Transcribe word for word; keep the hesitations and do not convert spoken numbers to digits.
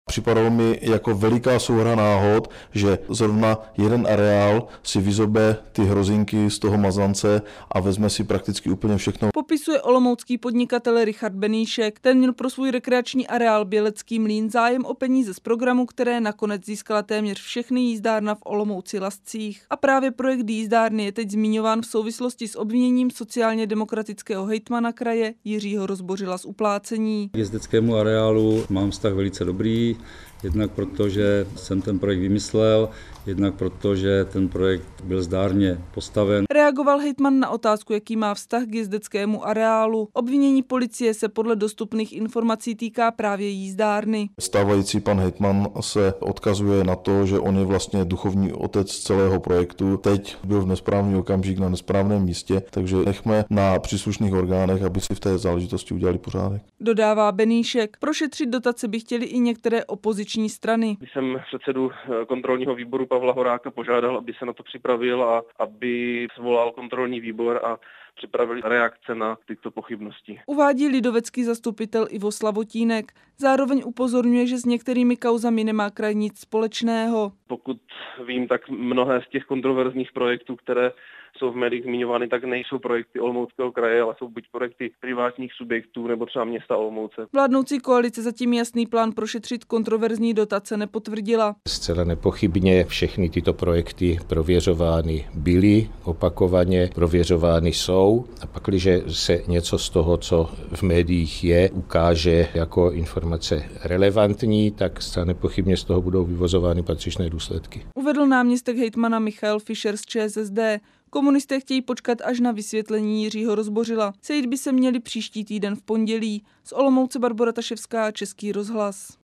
Připadalo mi jako veliká souhra náhod, že zrovna jeden areál si vyzobe ty hrozinky z toho mazance a vezme si prakticky úplně všechno. Popisuje olomoucký podnikatel Richard Beníšek. Ten měl pro svůj rekreační areál Bělecký mlýn zájem o peníze z programu, které nakonec získala téměř všechny jízdárna v Olomouci Lascích. A právě projekt jízdárny je teď zmiňován v souvislosti s obviněním sociálně demokratického hejtmana kraje Jiřího Rozbořila z uplácení. K jezdeckému areálu mám vztah velice dobrý, jednak proto, že jsem ten projekt vymyslel, jednak proto, že ten projekt byl zdárně postaven. Reagoval hejtman na otázku, jaký má vztah k jezdeckému areálu. Obvinění policie se podle dostupných informací týká právě jízdárny. Stávající pan hejtman se odkazuje na to, že on je vlastně duchovní otec celého projektu. Teď byl v nesprávný okamžik na nesprávném místě, takže nechme na příslušných orgánech, aby si v té záležitosti udělali pořádek. Dodává Beníšek. Prošetřit dotace by chtěli i některé opoziční strany. Když jsem předsedu kontrolního výboru Pavla Horáka požádal, aby se na to připravil a aby svolal kontrolní výbor a připravili reakce na tyto pochybnosti. Uvádí lidovecký zastupitel Ivo Slavotínek. Zároveň upozorňuje, že s některými kauzami nemá kraj nic společného. Pokud vím, tak mnohé z těch kontroverzních projektů, které jsou v médiích zmiňovány, tak nejsou projekty Olomouckého kraje, ale jsou buď projekty privátních subjektů nebo třeba města Olomouce. Vládnoucí koalice zatím jasný plán prošetřit kontroverzní dotace nepotvrdila. Zcela nepochybně všechny tyto projekty prověřovány byly, opakovaně prověřovány jsou. A pakliže se něco z toho, co v médiích je, ukáže jako informace relevantní, tak zcela nepochybně z toho budou vyvozovány patřičné důsledky. Uvedl náměstek hejtmana Michal Fischer z ČSSD. Komunisté chtějí počkat až na vysvětlení Jiřího Rozbořila. Sejít by se měli příští týden v pondělí. Z Olomouce Barbora Taševská, Český rozhlas.